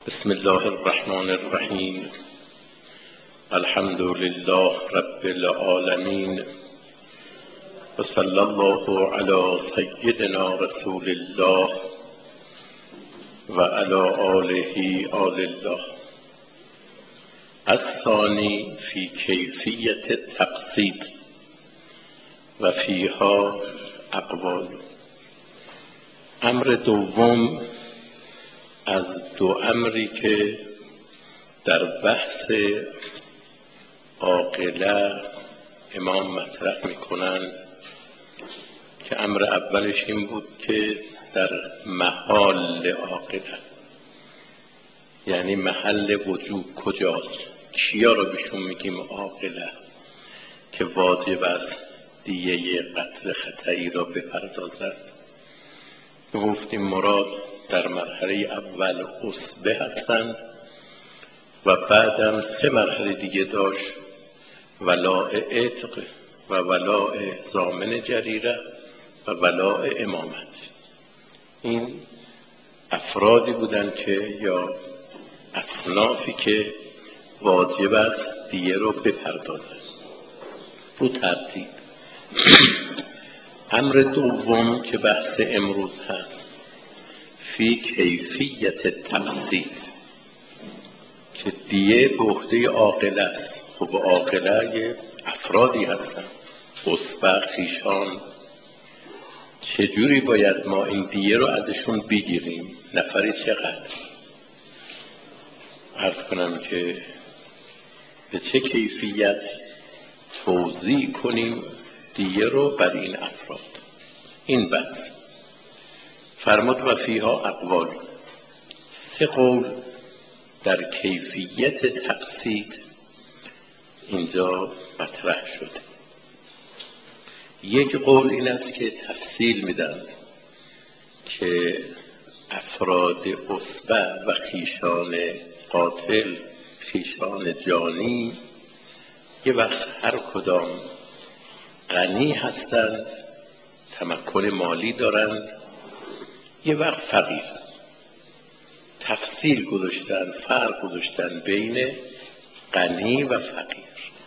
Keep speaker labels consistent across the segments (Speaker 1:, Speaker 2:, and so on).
Speaker 1: بسم الله الرحمن الرحیم. الحمد لله رب العالمین و صلی الله علی سیدنا رسول الله و علی آله آل الله. الثانی فی کیفیت التقسیط و فیها اقوال. امر دوم از دو امری که در بحث عاقله امام مطرح میکنند که امر اولش این بود که در محال عاقله، یعنی محل وجود کجاست، کیا رو بهشون میگیم عاقله که واجب است دیه قتل خطایی را بپردازد. گفتیم مراد در مرحله اول عصبه هستند و بعدم سه مرحله دیگه داشت: ولاء عتق و ولاء ضامن جریره و ولاء امامت. این افرادی بودند که یا اصنافی که واجب است دیه رو بپردازند رو ترتیب. امر دوم که بحث امروز هست فی کیفیت تقسیط، که دیه به عهده عاقله است. خب عاقله افرادی هستن، عصبه، خویشان. چجوری باید ما این دیه رو ازشون بگیریم؟ نفری چقدر؟ عرض کنم که به چه کیفیت توزیع کنیم دیه رو بر این افراد. این بحث فرمود و فیها اقوال. سه قول در کیفیت تقسیط اینجا مطرح شده. یک قول این است که تفصیل میدن که افراد عصبه و خویشان قاتل، خویشان جانی، یه وقت هر کدام غنی هستند، تمکن مالی دارند، یه وقت فقیر. تفصیل گذاشتن، فرق گذاشتن بین غنی و فقیر.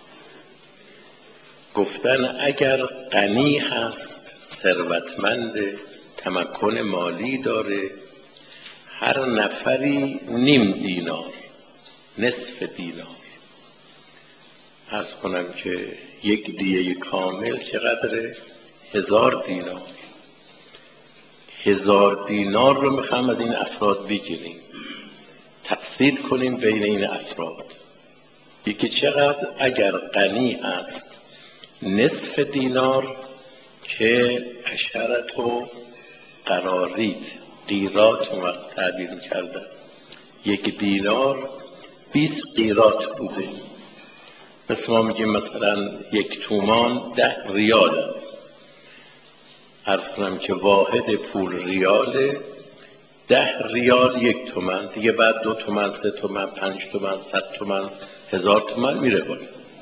Speaker 1: گفتن اگر غنی هست، ثروتمند، تمکن مالی داره، هر نفری نیم دینار، نصف دینار. عرض کنم که یک دیه کامل چقدره؟ 1000 دینار. 1000 دینار رو میخوام از این افراد بگیریم، تقسیم کنیم بین این افراد. یکی چقدر؟ اگر غنی هست نصف دینار که عشرت و قرارید، قیرات اون وقت تعبیر میکردن. یک دینار 20 قیرات بوده. مثل ما میگیم مثلا 1 تومان 10 ریال است. عرض کنم که واحد پول ریاله. 10 ریال 1 تومن دیگه، بعد 2 تومن، 3 تومن، 5 تومن، 100 تومن، 1000 تومن میره بالا.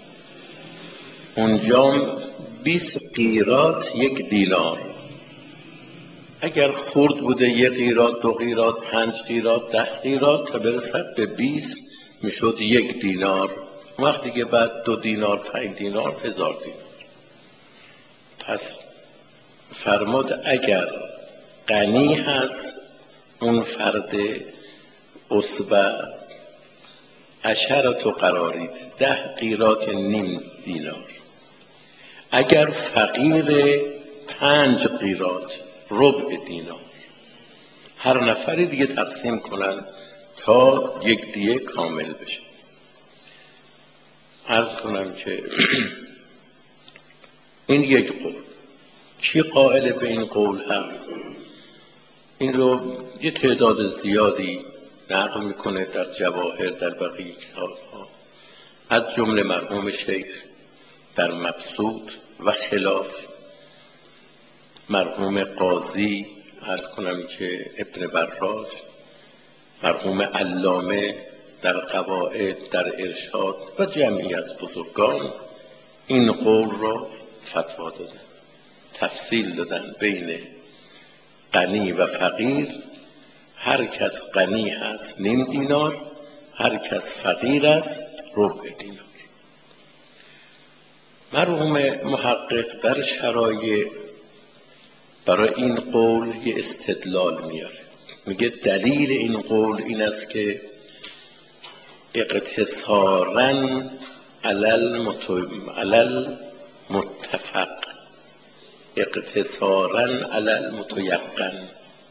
Speaker 1: اونجا 20 قیرات 1 دینار. اگر خرد بوده 1 قیرات، 2 قیرات، 5 قیرات، 10 قیرات تا برسد به 20 میشد 1 دینار. اون وقت دیگه بعد 2 دینار، 5 دینار، 1000 دینار. پس فرمود اگر غنی هست اون فرد عصبه عشرت و قرارید 10 قیرات نیم دینار. اگر فقیر 5 قیرات ربع دینار. هر نفری دیگه تقسیم کنن تا یک دیه کامل بشه. عرض کنم که این یک قول. چی قائل به این قول هست؟ این رو یه تعداد زیادی نقل میکنه در جواهر، در بقیه کتاب‌ها، از جمله مرحوم شیخ در مبسوط و خلاف، مرحوم قاضی، عرض کنم که ابن براج، مرحوم علامه در قواعد، در ارشاد و جمعی از بزرگان این قول را فتوا دادن، تفصیل دادن بین غنی و فقیر. هر کس غنی هست نیم دینار، هر کس فقیر است ربع دینار. مرحوم محقق در شرایع برای این قول یه استدلال میاره، میگه دلیل این قول این است که اقتصاراً علی المتفق، اقتصاراً علی المتیقن.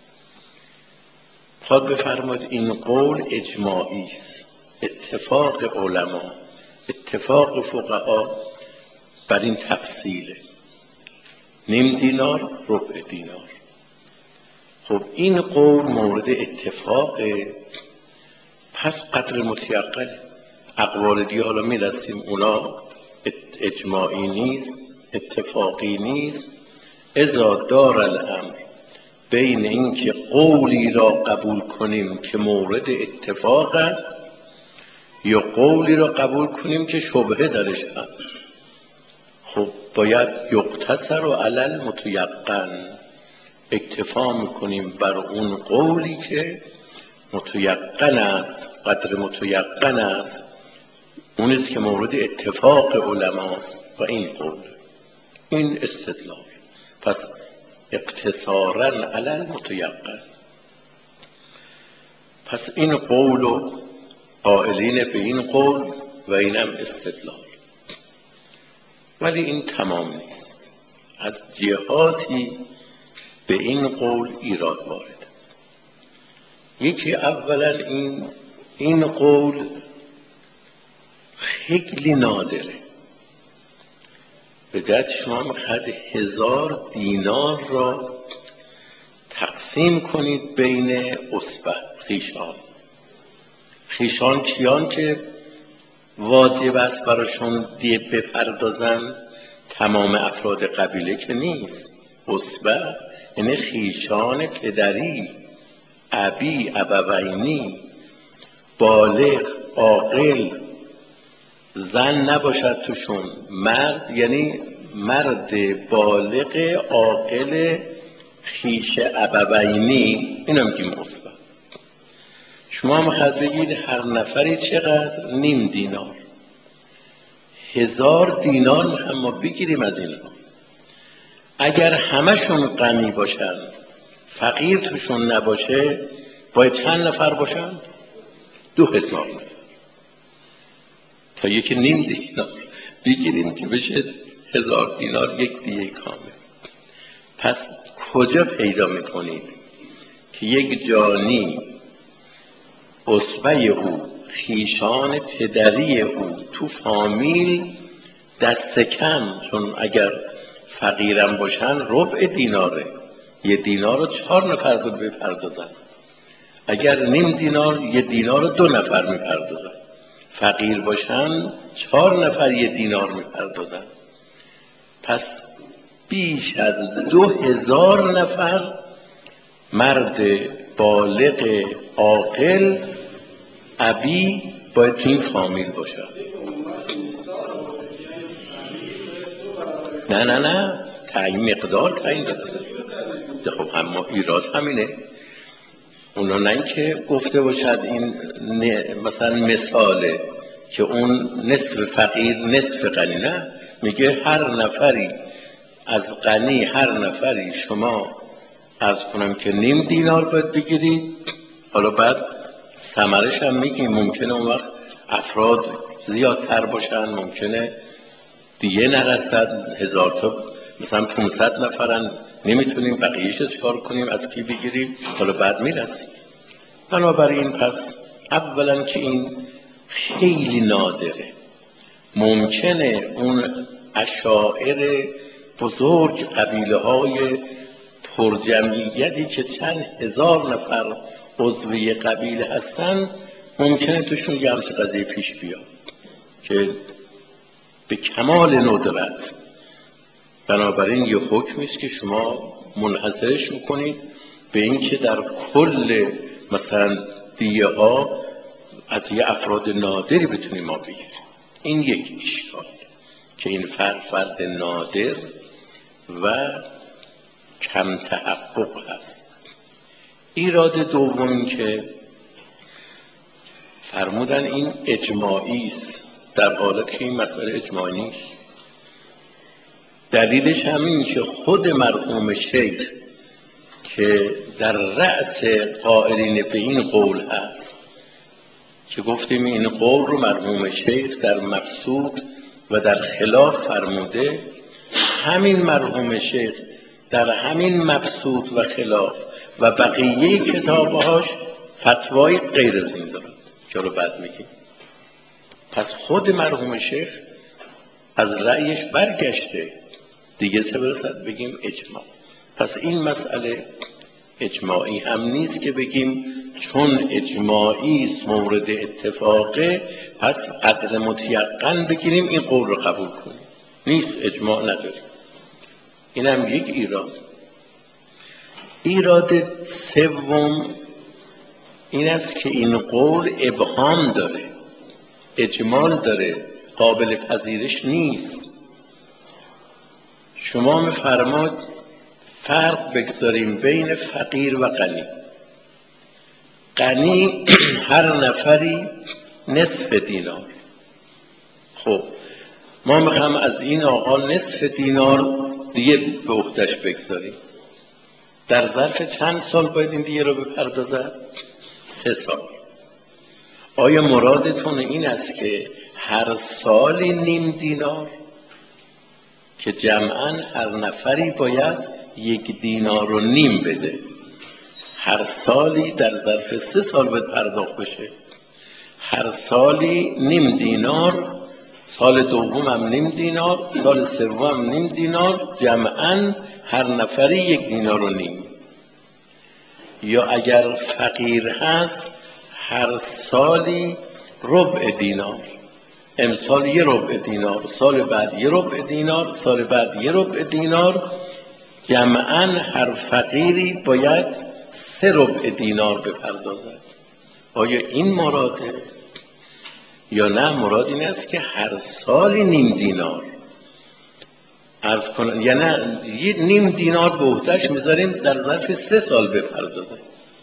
Speaker 1: خواهد بفرماید این قول اجماعی است، اتفاق علما، اتفاق فقها بر این تفصیله، نیم دینار ربع دینار. خب این قول مورد اتفاقه، پس قدر متیقنه. اقوال دیگه حالا میرسیم اونا اجماعی نیست، اتفاقی نیست. اذا دار الامر بین این که قولی را قبول کنیم که مورد اتفاق است یا قولی را قبول کنیم که شبهه درش هست، خب باید یقتصر و علی المتیقن، اکتفا میکنیم بر اون قولی که متیقن است، قدر متیقن است، اونیست که مورد اتفاق علماست و این قول، این استدلال. پس اقتصاراً علی المتیقن. پس این قول و قائلین به این قول و اینم استدلال. ولی این تمام نیست، از جهاتی به این قول ایراد وارد است. یکی اولا این قول خیلی نادره. به جهت شما میخواد 1000 دینار را تقسیم کنید بین اصبع خیشان کیان که واجب است براشون دیه بپردازن؟ تمام افراد قبیله که نیست. اصبع یعنی خیشان پدری، ابی، ابوینی، بالغ، عاقل، زن نباشد توشون، مرد یعنی مرد بالغ عاقل خیش ابوینی، اینا میگیم اصبع. شما میخواد بگید هر نفری چقدر؟ نیم دینار. 1000 دینار میخوام ما بگیریم از اینها. اگر همشون غنی باشن، فقیر توشون نباشه، باید چند نفر باشن؟ 2000 نفر تا یکی نیم دینار بگیریم که بشه 1000 دینار، یک دیه کامل. پس کجا پیدا میکنید که یک جانی اصبع او، خیشان پدری او تو فامیل دست کم، چون اگر فقیرم باشن ربع دیناره، 1 دینار رو 4 نفر رو بپردازن، اگر نیم دینار 1 دینار رو 2 نفر میپردازن، فقیر باشن 4 نفر 1 دینار میپردازن. پس بیش از 2000 نفر مرد بالغ عاقل ابی باید تو این فامیل باشه. نه تعیین مقدار تعیین داده. خب اما ایراد همینه، اونا نه اینکه گفته باشد این مثلا مثاله که اون نصف فقیر نصف غنی، نه، میگه هر نفری از غنی، هر نفری شما عرض کنم که نیم دینار باید بگیرید. حالا بعد ثمرش هم میگیم، ممکنه اون وقت افراد زیادتر باشن، ممکنه دیگه نرسد 1000 تا، مثلا 500 نفرن، نمیتونیم بقیهش چکار کنیم، از کی بگیریم؟ حالا بعد میرسیم. بنابراین پس اولا که این خیلی نادره، ممکنه اون اشاعره بزرگ، قبیله های پرجمعیتی که چند هزار نفر عضوی قبیله هستن، ممکنه توشون یه همچه قضیه پیش بیاد که به کمال ندرت. بنابراین یه حکمی است که شما منحصرش میکنید به این که در کل مثلا دیه ها از یه افراد نادری بتونیم ما بگیریم. این یک اشکال که این فرد نادر و کم تحقق هست. ایراد دوم که فرمودن این اجماعی است، در حالی که این مسئله اجماعی نیست. دلیلش همین که خود مرحوم شیخ که در رأس قائلین به این قول هست، که گفتیم این قول رو مرحوم شیخ در مبسوط و در خلاف فرموده، همین مرحوم شیخ در همین مبسوط و خلاف و بقیه کتابهاش فتوای غیر از این دارد که رو بعد میگیم. پس خود مرحوم شیخ از رأیش برگشته دیگه، چه برسد بگیم اجماع. پس این مسئله اجماعی هم نیست که بگیم چون اجماعی است مورد اتفاقه پس قدر متیقن بگیریم این قول رو قبول کنیم. نیست، اجماع نداریم. این هم یک ایراد. ایراد سوم این است که این قول ابهام داره، اجمال داره، قابل پذیرش نیست. شما می‌فرمایید فرق بگذاریم بین فقیر و غنی. غنی هر نفری نصف دینار. خب ما میخوام از این آقا نصف دینار دیگه به عهده‌اش بگذاریم. در ظرف چند سال باید این دیگه رو بپردازد؟ 3 سال. آیا مرادتون این است که هر سالی نیم دینار، که جمعاً هر نفری باید 1 دینار و نیم بده، هر سالی در ظرف 3 سال باید پرداخت بشه؟ هر سالی نیم دینار، سال دوم هم نیم دینار، سال سوم هم نیم دینار، جمعاً هر نفری 1 دینار و نیم. یا اگر فقیر هست هر سالی ربع دینار، امسال 1 ربع دینار، سال بعد 1 ربع دینار، سال بعد 1 ربع دینار، جمعاً هر فقیری باید 3 ربع دینار بپردازد. آیا این مراده؟ یا نه مراد این است که هر سالی نیم دینار عرض کنن، یا نه یه نیم دینار به عهده‌اش میذاریم در ظرف 3 سال بپردازه.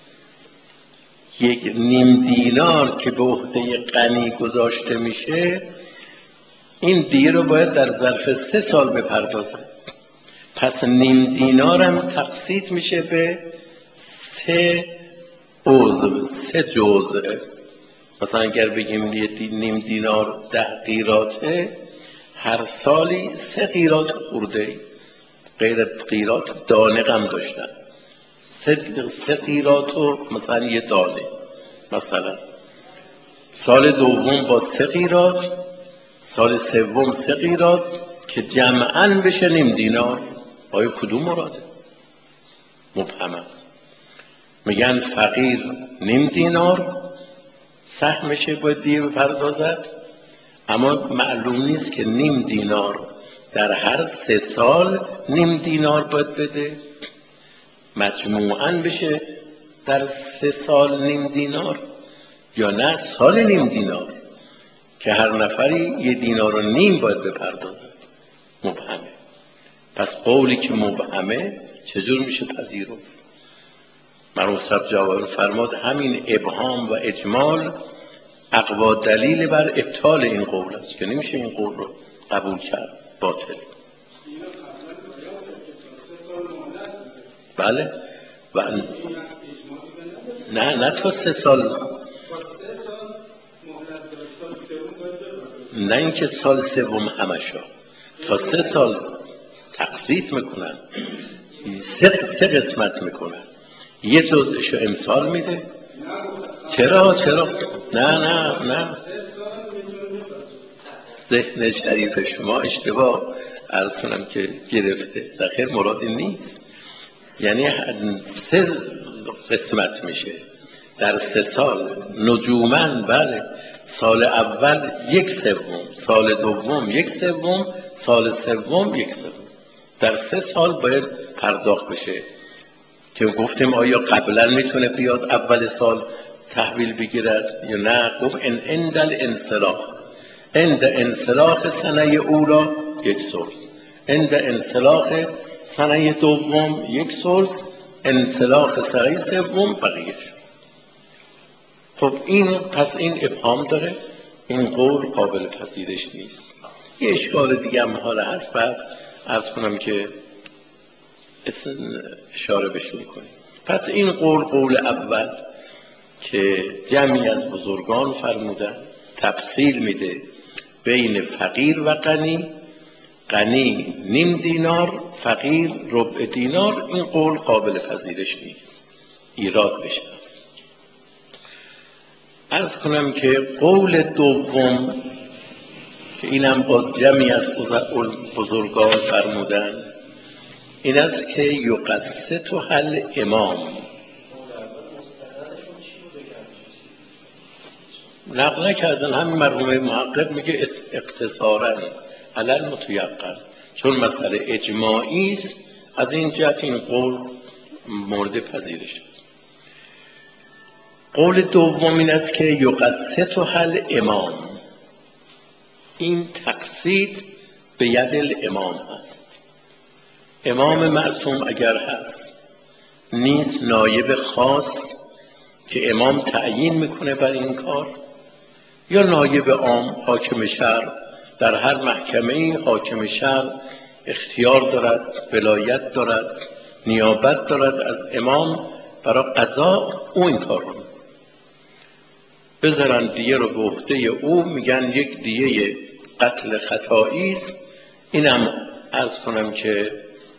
Speaker 1: 1 نیم دینار که به عهده غنی گذاشته میشه، این دیگه رو باید در ظرف 3 سال بپردازه. پس نیم دینار هم تقسیم میشه به 3 عضو، 3 جزء. مثلا اگر بگیم نیم دینار 10 قیراطه، هر سالی 3 قیراط خورده، غیر قیراط دانه هم داشتن، 3 قیراط و مثلا 1 دانه. مثلا سال دوم با 3 قیراط، سال سوم 3 قیراط که جمعاً بشه نیم دینار. آیا کدوم مراده؟ مبهم است. میگن فقیر نیم دینار سهمشه باید دیگه بپردازد، اما معلوم نیست که نیم دینار در هر 3 سال نیم دینار باید بده، مجموعاً بشه در 3 سال نیم دینار، یا نه سال نیم دینار که هر نفری 1 دینار و نیم باید بپردازد. مبهمه. پس قولی که مبهمه چجور میشه پذیرفت؟ مرحوم صاحب جواهر فرماد همین ابهام و اجمال اقوا دلیل بر ابطال این قول است، که نمیشه این قول رو قبول کرد، باطل. بله نه تا 3 سال، نه اینکه سال سوم همشا، تا 3 سال تقسیم میکنن، 3 قسمت میکنن، 1 جزءشو امسال میده. چرا؟ نه ذهن شریف شما اشتباه عرض کنم که گرفته، در خیر مرادی نیست. یعنی 3 قسمت میشه در 3 سال نجوماً. بله، سال اول 1/3، سال دوم 1/3، سال سوم 1/3. در 3 سال باید پرداخت بشه. که گفتیم آیا قبلا میتونه بیاد اول سال تحویل بگیرد یا نه؟ گفت عند الانصراف، عند انصراف سنه اولا 1 ثلث، عند انصراف سنه دوم 1 ثلث، انسلاخ سره سوم بقیهش. خب پس این ابهام داره، این قول قابل پذیرش نیست. یه اشکال دیگه هم حالا هست، بعد عرض کنم که اشاره بهش میکنیم. پس این قول اول که جمعی از بزرگان فرمودن تفصیل میده بین فقیر و غنی نیم دینار، فقیر ربع دینار. این قول قابل پذیرش نیست، ایراد بشه. عرض کنم که قول دوم که اینم باز جمعی از بزرگان فرمودن این است که یقسطها الامام. نقل نکردن، همین مرحوم محقق میگه اختصارا علی المتیقن، چون مسئله اجماعی است، از این جهت این قول مورد پذیرش است. قول دوم این است که یقسطها الامام، این تقسیط به ید الامام هست. امام معصوم اگر هست نیست نایب خاص که امام تعیین میکنه بر این کار، یا نایب عام حاکم شهر، در هر محکمه حاکم شهر اختیار دارد، ولایت دارد، نیابت دارد از امام برای قضا، او این کار رو بذارن دیه رو به عهده او، میگن یک دیه قتل خطایی است، اینم عرض کنم که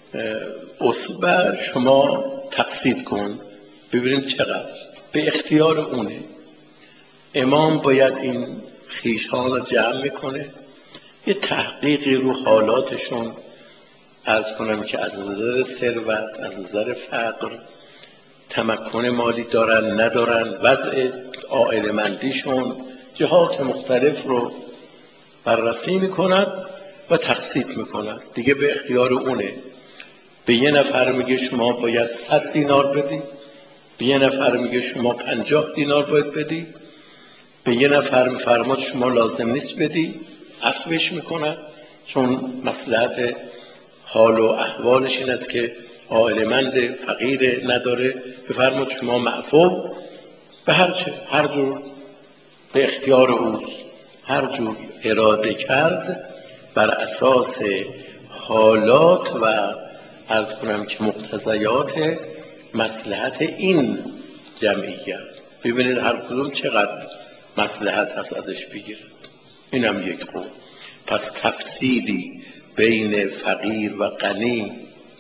Speaker 1: اصبع شما تقسیط کن ببینیم چقدر، به اختیار اونه. امام باید این خویشان رو جمع میکنه، یه تحقیقی رو حالاتشون عرض کنم که از نظر ثروت، از نظر فقر، تمکن مالی دارن ندارن، وضع عائله‌مندیشون، جهات مختلف رو بررسی میکنن و تقسیط میکنن، دیگه به اختیار اونه. به یه نفر میگه شما باید 100 دینار بدی، به یه نفر میگه شما 50 دینار باید بدی، به یه نفر میفرماد شما لازم نیست بدی، عفوش میکنن، چون مصلحت حال و احوالش این است که عائله‌مند، فقیر، نداره، بفرماد شما معفو. به هر جور به اختیار اوست، هر جور اراده کرد بر اساس حالات و عرض کنم که مقتضیات مصلحت این جمعیت. ببینید هر کدوم چقدر مصلحت هست ازش بگیرد. اینم یک قول. پس تفصیلی بین فقیر و غنی،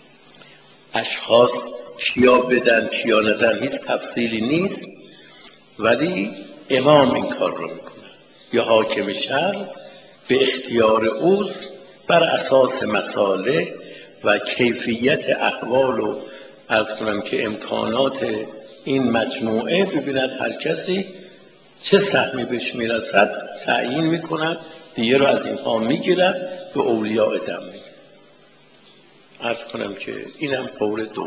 Speaker 1: اشخاص کیا بدن کیا ندن، هیچ تفصیلی نیست، ولی امام این کار رو میکنه یا حاکم شهر، به اختیار اوست، بر اساس مصالح و کیفیت احوال و عرض کنم که امکانات این مجموعه، ببیند هر کسی چه سهمی بهش میرسد تعیین میکند، دیگه رو از اینها میگیرد به اولیاء دم میگیرد. عرض کنم که اینم قول دوم.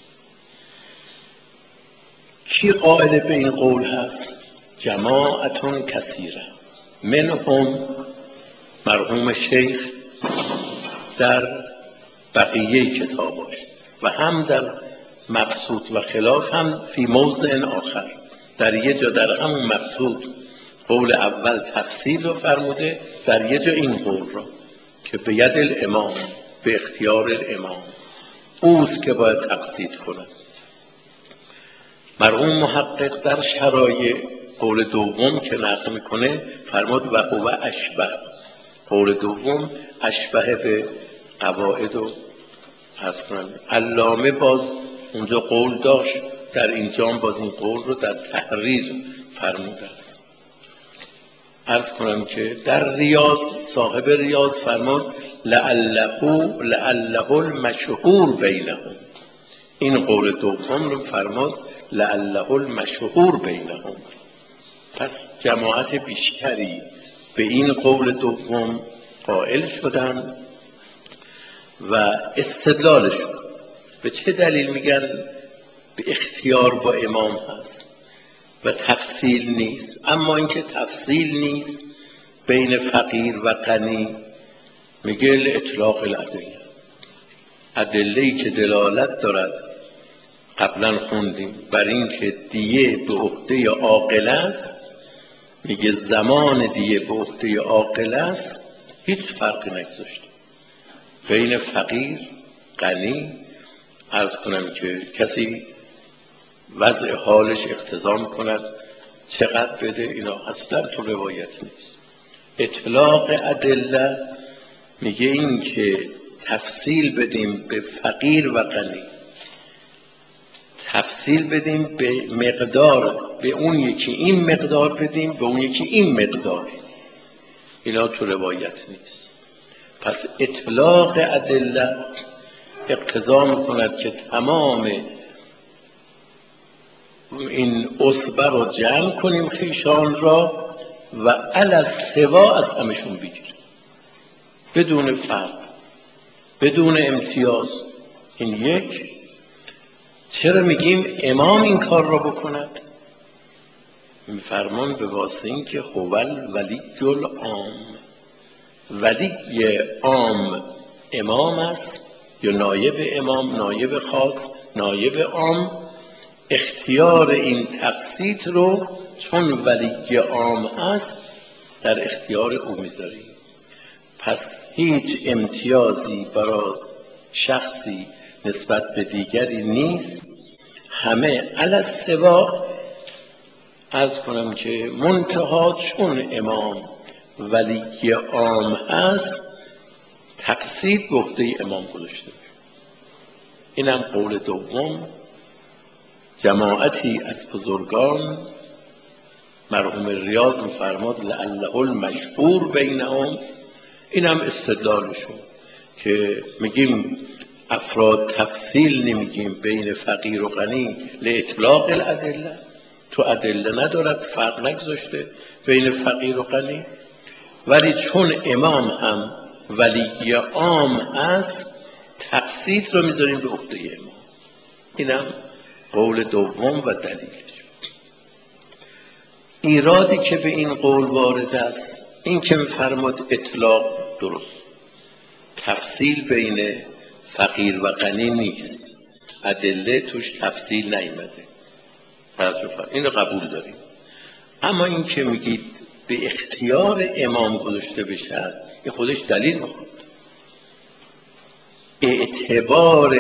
Speaker 1: کی قائل به این قول هست؟ جماعتون کثیره، منهم مرحوم شیخ در بقیه کتاباش و هم در مقصود و خلاف هم فی موضع آخر، در یه جا در همون مقصود قول اول تفصیل رو فرموده، در یه جا این قول رو که به ید الامام، به اختیار الامام اوست که باید تقسیط کنه. مرحوم محقق در شرایع قول دوم که نقل میکنه فرمود و هو اشبه، قول دوم اشبه به قواعد و عرض کنم. علامه باز اونجا قول داشت، در اینجا باز این قول رو در تحریر فرموده است. عرض کنم که در ریاض، صاحب ریاض فرمود لعله المشهور بینهم، این قول دوم رو فرمود لعله المشهور بینهم. پس جماعت بیشتری به این قول دوم قائل شدن و استدلالشون به چه دلیل میگن به اختیار با امام هست و تفصیل نیست. اما اینکه تفصیل نیست بین فقیر و غنی، میگه اطلاق الادله، ادله‌ای که دلالت دارد قبلا خوندیم بر این که دیه به عهده عاقل است، میگه زمان دیه به عهده عاقل است، هیچ فرقی نگذاشته بین فقیر غنی. عرض کنم که کسی وضع حالش اقتضا میکند چقدر بده، اینا اصلا تو روایت نیست. اطلاق ادله میگه این که تفصیل بدیم به فقیر و غنی، تفصیل بدیم به مقدار، به اون یکی این مقدار بدیم، به اون یکی این مقدار، اینا تو روایت نیست. پس اطلاق ادله اقتضا میکند که تمام این اصبع رو جمع کنیم خیشان را و علی السوا از همشون بگیریم بدون فرق، بدون امتیاز. این یک. چرا میگیم امام این کار را بکند؟ میفرمان به واسطه این که هو الولی العام، ولی عام امام است یا نایب امام، نایب خاص، نایب عام. اختیار این تقسیط رو چون ولی عام است در اختیار او میذاریم. پس هیچ امتیازی برای شخصی نسبت به دیگری نیست، همه علی السوا. عرض کنم که منتها چون امام ولی عام هست تقسیط به عهده امام گذاشته. اینم قول دوم. جماعتی از بزرگان، مرحوم ریاض می‌فرماد لعله المشهور بینهم، اینم استدلالشون که میگیم افراد تفصیل نمیگیم بین فقیر و غنی لاطلاق الادله، تو ادله ندارد فرق نگذاشته بین فقیر و غنی، ولی چون امام هم ولی عام است تقسیط رو میذاریم به عهده امام. اینم قول دوم و دلیلش. ایرادی که به این قول وارد است این که می‌فرماد اطلاق درست، تفصیل بین فقیر و غنی نیست، ادله توش تفصیل نیامده، اینو قبول داریم. اما این که میگید به اختیار امام گذاشته بشه این خودش دلیل میخواد. اعتبار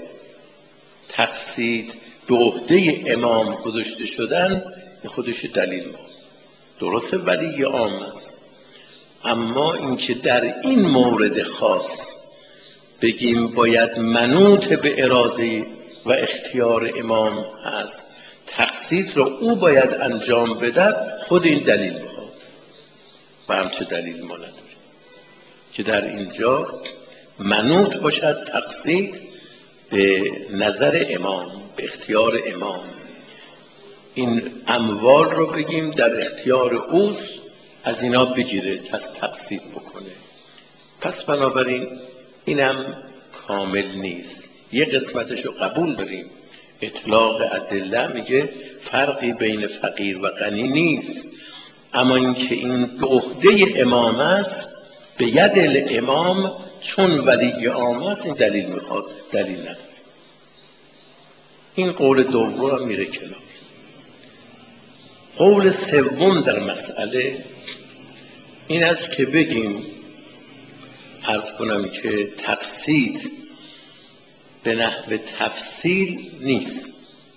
Speaker 1: تقسیط به عهده امام گذاشته شدن این خودش دلیل میخواد. درسته ولی عام است، اما اینکه در این مورد خاص بگیم باید منوط به اراده و اختیار امام هست، تقسیط رو او باید انجام بده، خود این دلیل میخواد و همچه دلیل ما نداریم که در اینجا منوط باشد تقسیط به نظر امام، به اختیار امام. این اموال رو بگیم در اختیار اوست، از اینا بگیره تقسیط بکنه. پس بنابراین اینم کامل نیست. یه قسمتشو قبول داریم، اطلاق ادله میگه فرقی بین فقیر و غنی نیست، اما اینکه این به عهده امام است، به ید الامام، چون ولی عام است، این دلیل میخواد، دلیل نداره. این قول دوم میره کنار. قول سوم در مسئله این است که بگیم، عرض کنم که تقسیط به نحو تفصیل نیست،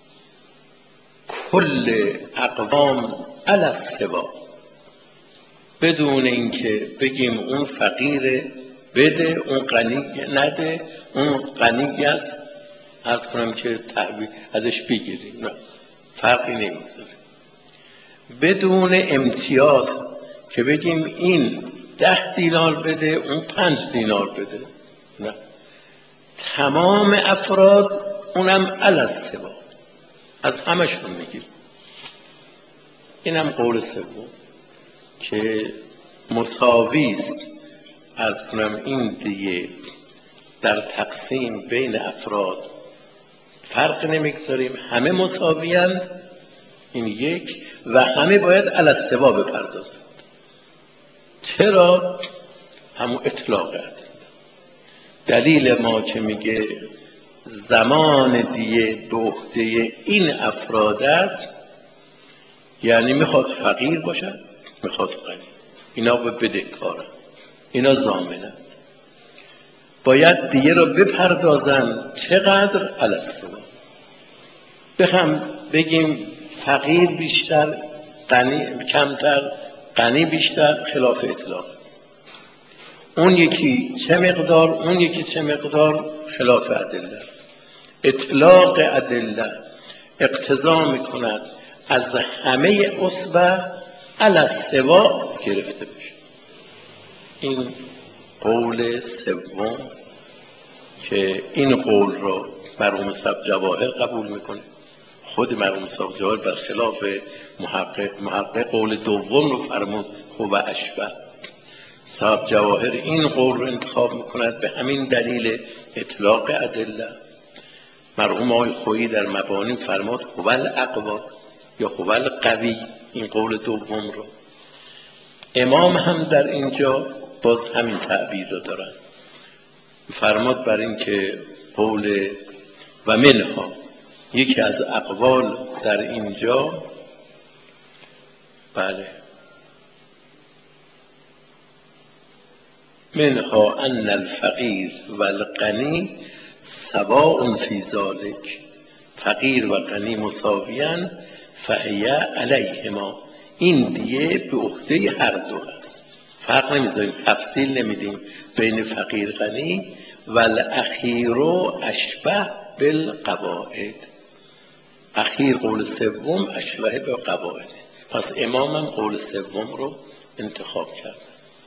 Speaker 1: کل اقوام علی السوا، بدون اینکه بگیم اون فقیر بده اون غنی نده، اون غنی است عرض کنم که تحویل ازش بگیریم، نه فرقی نمیذاره. بدون امتیاز که بگیم این 10 دینار بده اون 5 دینار بده، نه، تمام افراد اونم علی السوا از همشون میگیریم. اینم قول سوم که مساوی است، عرض کنم این دیگه در تقسیم بین افراد فرق نمیگذاریم، همه مساویند، این یک، و همه باید علی السوا بپردازند. چرا؟ همون اطلاق دلیل ما که میگه زمان دیه به عهده این افراد است، یعنی میخواد فقیر باشد میخواد غنی، اینا به بدهکارن، اینا ضامنن، باید دیه را بپردازن. چقدر؟ الستوا. بگیم فقیر بیشتر غنی کمتر، غنی بیشتر، خلاف اطلاق است. اون یکی چه مقدار، اون یکی چه مقدار، خلاف ادله است. اطلاق ادله اقتضا میکند از همه اصبع الستوا گرفته بشه. این قول سوم که این قول رو مرحوم صاحب جواهر قبول میکنه. خود مرحوم صاحب جواهر برخلاف محقق قول دوم رو فرمود هو اشبه. صاحب جواهر این قول رو انتخاب میکند به همین دلیل اطلاق ادله. مرحوم آقای خویی در مبانی فرمود هو الاقوی یا هو القوی، این قول دوم رو. امام هم در اینجا باز همین تعبیر رو دارن، فرمود بر این که قول و منها یکی از اقوال در اینجا، بله، منها ان الفقیر و الغنی سواء فی ذلک، فقیر و غنی مساویان، فهی علیهما، این دیه به عهده هر دو است. فرق نمیذاریم، تفصیل نمیدیم بین فقیر غنی. و الاخیر اشبه بالقواعد، اخیر قول سوم اشبه بالقواعد. پس امامم قول سوم رو انتخاب کرد.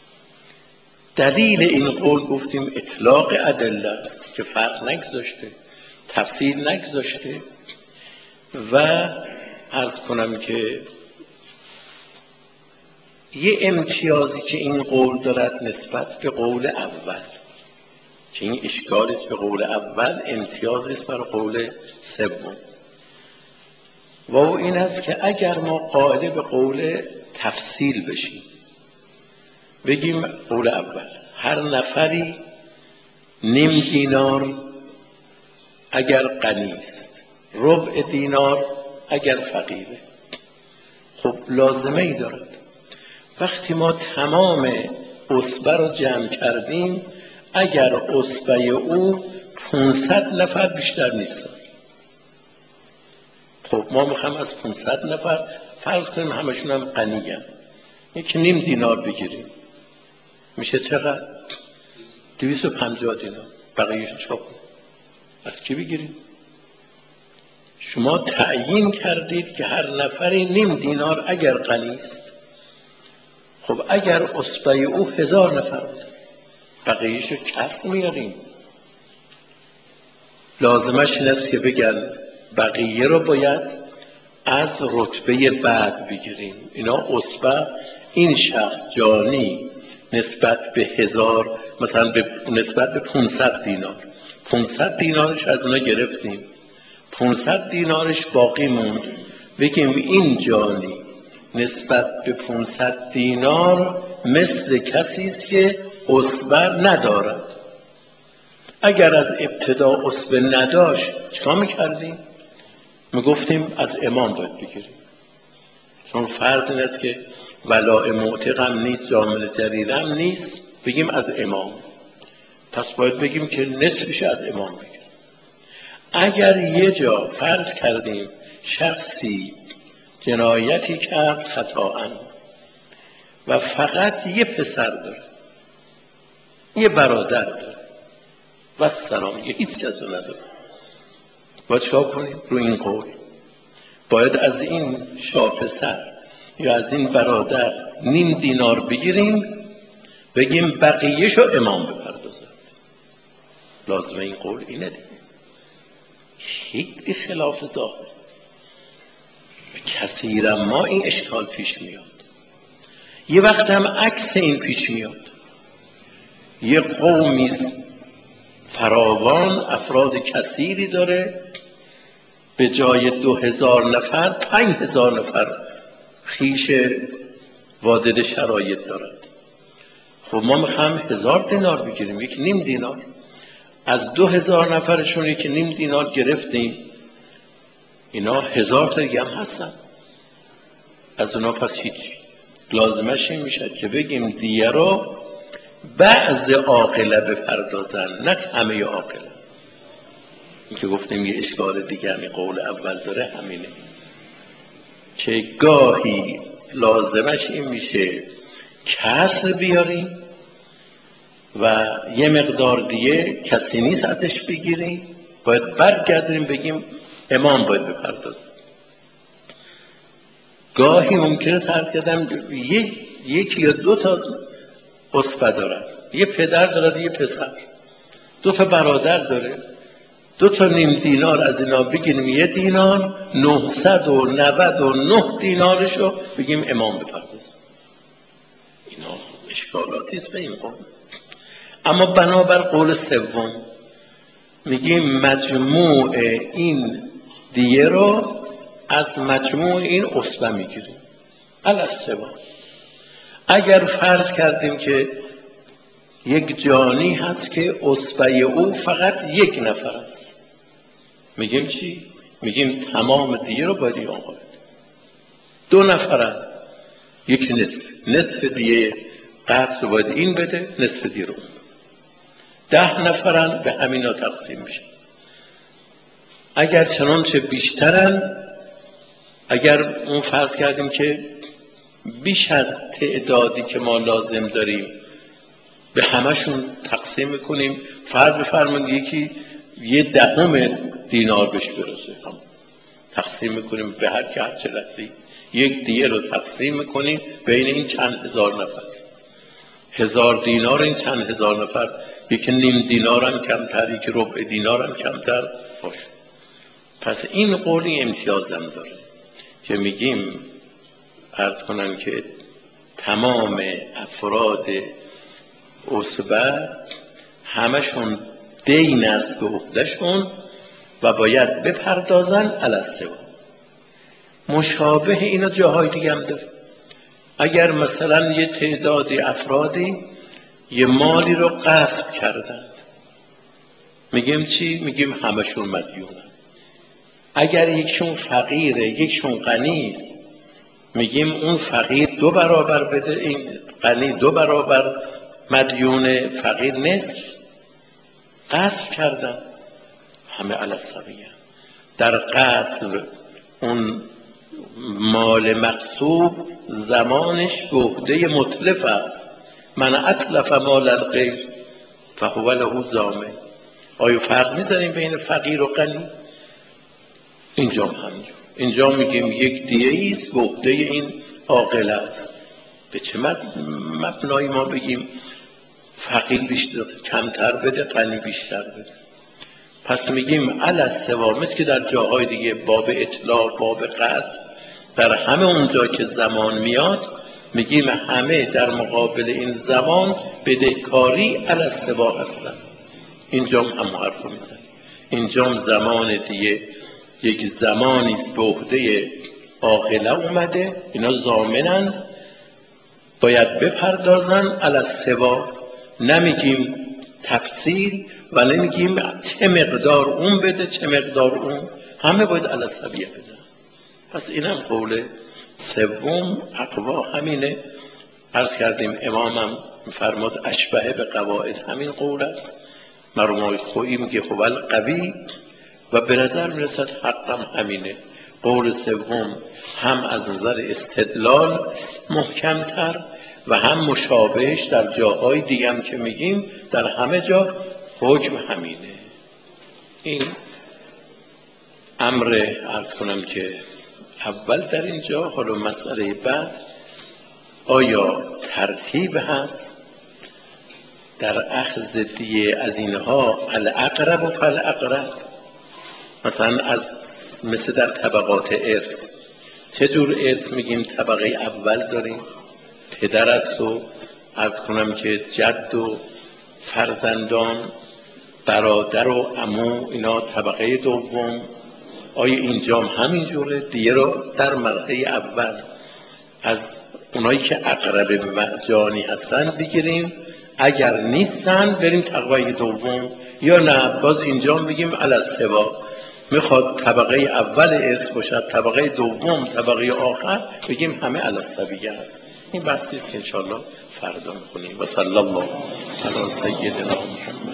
Speaker 1: دلیل این قول گفتیم اطلاق ادله است که فرق نگذاشته، تفصیل نگذاشته. و عرض کنم که یه امتیازی که این قول دارد نسبت به قول اول، که این اشکالی است به قول اول، امتیازی است بر قول سوم، و این است که اگر ما قائل به قول تفصیل بشیم، بگیم قول اول هر نفری نیم دینار اگر غنی است، ربع دینار اگر فقیره، خب لازمه ای دارد. وقتی ما تمام اصبع رو جمع کردیم، اگر اصبع او 500 نفر بیشتر نیستن، خب ما میخوام از 500 نفر فرض کنیم همشون هم غنی هستند، یکی نیم دینار بگیریم، میشه چقدر؟ 250 دینار. بقیه‌اش چاپ از کی بگیریم؟ شما تعیین کردید که هر نفری نیم دینار اگر غنی است. خب اگر اصبع او 1000 نفر بود، بقیه‌اشو کس میاریم. لازمش این است که بگن بقیه رو باید از رتبه بعد بگیریم. اینا اصبع این شخص جانی نسبت به 1000، مثلا نسبت به 500 دینار، 500 دینارش از اونا گرفتیم، 500 دینارش باقی موند، بگیم این جانی نسبت به 500 دینار مثل کسی است که اصبع ندارد. اگر از ابتدا اصبع نداشت چیکار میکردیم؟ میگفتیم از امام باید بگیریم، چون فرض این است که ولاء معتقم نیست، جامل جریرم نیست، بگیم از امام، پس باید بگیم که نصفش از امام بگیریم. اگر یه جا فرض کردیم شخصی جنایتی کرد خطااً و فقط یه پسر داره، یه برادر داره و سلام، یه هیچ کس رو نداره، باید چکار کنیم؟ رو این قول باید از این پسر یا از این برادر نیم دینار بگیریم، بگیم بقیهشو امام بپردازه. لازمه این قول اینه دیگه. خیلی خلاف ظاهر است. کثیرا ما این اشکال پیش میاد. یه وقت هم عکس این پیش میاد. یه قومی فراوان افراد کثیری داره، به جای 2000 نفر 5000 نفر خیش واجد شرایط دارد. خب ما میخوام 1000 دینار بگیریم، یک نیم دینار. از 2000 نفرشون که نیم دینار گرفتیم، اینا 1000 تا دیگه هم هستن از اونا. پس هیچ لازمش این میشه که بگیم دیه رو بعض عاقله بپردازن، نه همه عاقله. این که گفتیم یه اشکال دیگه همین قول اول داره، همینه که گاهی لازمش این میشه کسر بیاریم و یه مقدار دیگه کسی نیست ازش بگیریم، باید برگردیم بگیم امام باید بپردازه. گاهی ممکنه سرد کردم یکی یا 2 تا اسبه دارن، یه پدر داره یه پسر، 2 تا برادر داره، 2 تا نیم دینار از اینا بگیریم 1 دینار، 999 دینارشو بگیم امام بپردازه. اینا اشکالاتیست به این قول. اما بنابر قول سوم میگیم مجموع این دیه رو از مجموع این اسبه میگیریم الاسوا. اگر فرض کردیم که یک جانی هست که اسبه او فقط 1 نفر است، میگیم چی؟ میگیم تمام دیه رو باید این آقا بده. 2 نفرن، یک نصف دیه قتل رو باید این بده، نصف دیه رو 10 نفرن، به همینا تقسیم میشه. اگر چنانچه بیشترن، اگر اون فرض کردیم که بیش از تعدادی که ما لازم داریم به همشون تقسیم میکنیم، فرض بفرمایید یکی 1/10 دینار بهش برسه، تقسیم میکنیم به هر که هرچه رسید، 1 دیه رو تقسیم میکنیم بین این چند هزار نفر. 1000 دینار این چند هزار نفر، یکی نیم دینار هم کمتر، یکی ربع دینار هم کمتر باشه. پس این قولی امتیازم داره که میگیم عرض کنن که تمام افراد عصبه همشون دین است به عهدهشون و باید بپردازن الاسوا. مشابه اینا جاهای دیگه هم داره. اگر مثلا یه تعدادی افرادی یه مالی رو غصب کردند، میگیم چی؟ میگیم همشون مدیونن. اگر یکشون فقیره یکشون غنی است، میگیم اون فقیر 2 برابر بده، این غنی 2 برابر مدیون، فقیر نصف. غصب کردن همه الاسویه. در غصب اون مال مغصوب زمانش به عهده متلف است. من اتلف مال الغیر فهو له ضامن. آیا فرق میزنیم بین فقیر و غنی؟ اینجا همینجا، اینجا میگیم یک دیه است به عهده این عاقل است. به چه مبنایی ما بگیم فقیر بیشتر کمتر بده، غنی بیشتر بده؟ پس میگیم الاسوا، مثل که در جاهای دیگه باب اطلاق، باب قصد، در همه اونجا که زمان میاد میگیم همه در مقابل این زمان بدهکاری الاسوا هستن. اینجا هم حرف میزن. اینجا زمان دیگه یک زمانی است به عهده عاقله اومده، اینا ضامنن باید بپردازن الاسوا. نمیگیم تفصیل و نمیگیم چه مقدار اون بده چه مقدار اون، همه باید الاسویه بده. پس اینم قول سوم اقوا همینه. عرض کردیم امامم فرماد اشبه به قواعد همین قول است. مرموم خویی میگه هو القوی و به نظر میرسد حقم همینه. قول سوم هم از نظر استدلال محکمتر و هم مشابهش در جاهای دیگه هم که میگیم در همه جا حکم همینه. این امر عرض کنم که اول در اینجا. حالا مسئله بعد آیا ترتیب هست در اخذ دیه از اینها الاقرب و فالاقرب؟ مثلا از مثل در طبقات ارث، چه جور ارث میگیم؟ طبقه اول داریم پدر است و عرض کنم که جد و فرزندان، برادر و عمو، اینا طبقه دوم. آیا اینجا همین جوره؟ دیگه رو در مرحله اول از اونایی که اقرب به جانی هستن بگیریم، اگر نیستن بریم طبقه دوم یا نه باز اینجا بگیم علی السوا، میخواد طبقه اول اسم باشد، طبقه دوم، طبقه آخر بگیم همه علی السویه هست. این بحثی است که انشاءالله فردا می‌خونیم. و صلی الله علی سیدنا محمد.